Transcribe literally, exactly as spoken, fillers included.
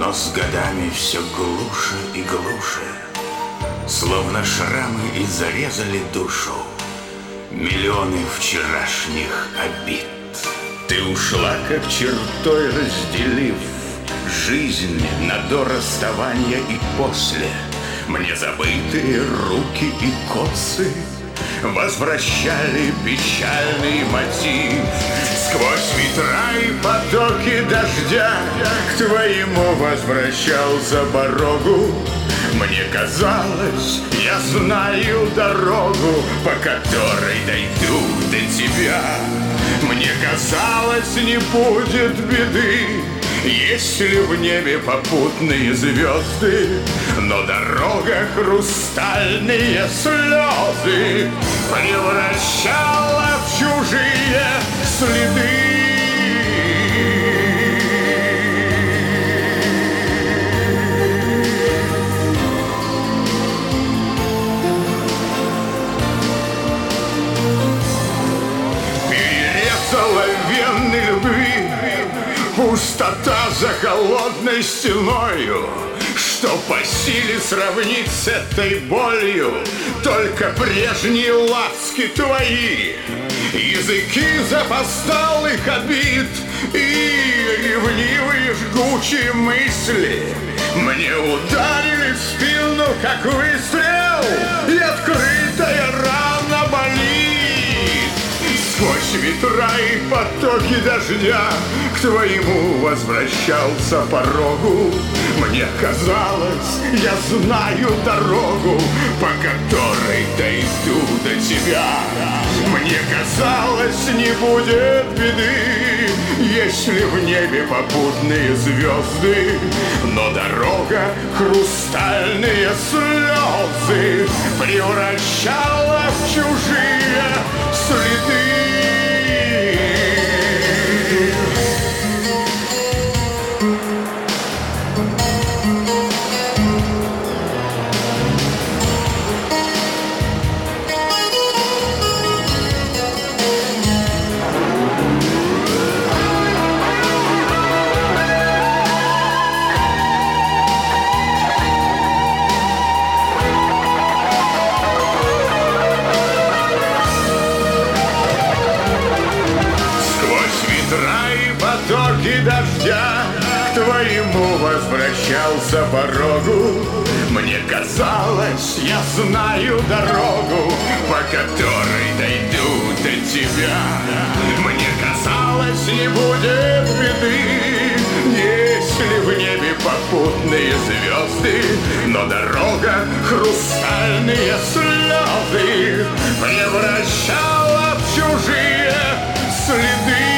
но с годами все глуше и глуше, словно шрамы и зарезали душу миллионы вчерашних обид. Ты ушла, как чертой разделив жизнь на до расставания и после. Мне забытые руки и косы возвращали печальный мотив. Сквозь ветра и потоки дождя к твоему возвращался порогу. Мне казалось, я знаю дорогу, по которой дойду до тебя. Мне казалось, не будет беды, если в небе попутные звезды, но дорога хрустальные слезы превращала в чужие следы. Перерезала вены любви пустота за холодной стеною. Что по силе сравнить с этой болью только прежние ласки твои, языки запоздалых обид и ревнивые жгучие мысли мне ударили в спину, как выстрел, и открытая рана болит. Сквозь ветра и потоки дождя к твоему возвращался порогу. Мне казалось, я знаю дорогу, по которой дойду до тебя. Мне казалось, не будет беды, если в небе попутные звезды, но дорога хрустальные слезы превращала в чужие следы. Потоки дождя к твоему возвращался порогу. Мне казалось, я знаю дорогу, по которой дойду до тебя. Мне казалось, не будет беды, если в небе попутные звезды, но дорога хрустальные слезы превращала в чужие следы.